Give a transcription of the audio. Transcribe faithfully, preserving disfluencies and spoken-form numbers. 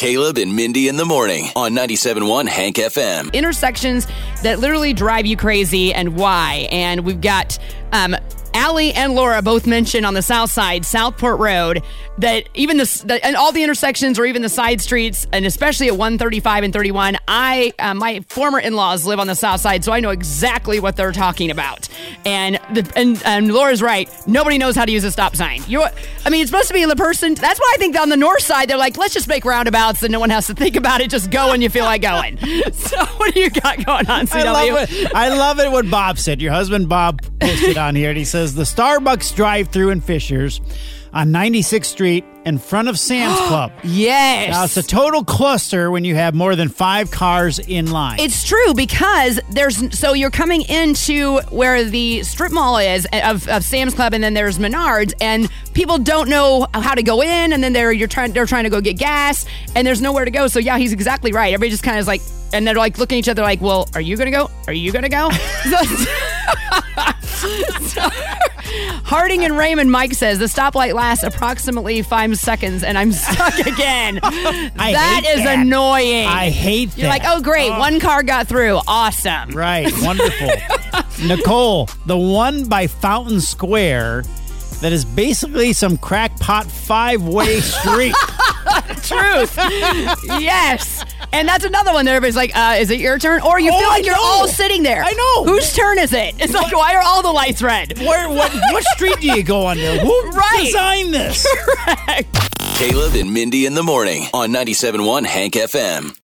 Caleb and Mindy in the morning on ninety-seven point one Hank F M. Intersections that literally drive you crazy and why. And we've got um, Allie and Laura both mentioned on the south side, Southport Road, that even the, the and all the intersections or even the side streets, and especially at one thirty-five and thirty-one, I uh, my former in-laws live on the south side, so I know exactly what they're talking about. And the and, and Laura's right. Nobody knows how to use a stop sign. You, I mean, it's supposed to be the person. That's why I think on the north side they're like, let's just make roundabouts and no one has to think about it. Just go when you feel like going. So what do you got going on, C W? I love it. I love it what Bob said. Your husband Bob posted on here, and he says the Starbucks drive-thru in Fishers on ninety-sixth Street in front of Sam's Club. Yes. Now, it's a total cluster when you have more than five cars in line. It's true because there's, so you're coming into where the strip mall is of, of Sam's Club, and then there's Menards, and people don't know how to go in, and then they're, you're trying, they're trying to go get gas, and there's nowhere to go. So yeah, he's exactly right. Everybody just kind of is like, and they're like looking at each other like, well, are you going to go? Are you going to go? so, Harding and Raymond, Mike says, the stoplight lasts approximately five seconds and I'm stuck again. That is that. annoying. I hate You're that. like, oh, great. Oh. One car got through. Awesome. Right. Wonderful. Nicole, the one by Fountain Square that is basically some crackpot five-way street. Truth. Yes. And that's another one that everybody's like, uh, is it your turn? Or you Oh, feel like I you're know. all sitting there. I know. Whose turn is it? It's like, why are all the lights red? Where, what, what street do you go under? Who Right. designed this? Correct. Caleb and Mindy in the morning on ninety-seven point one Hank F M.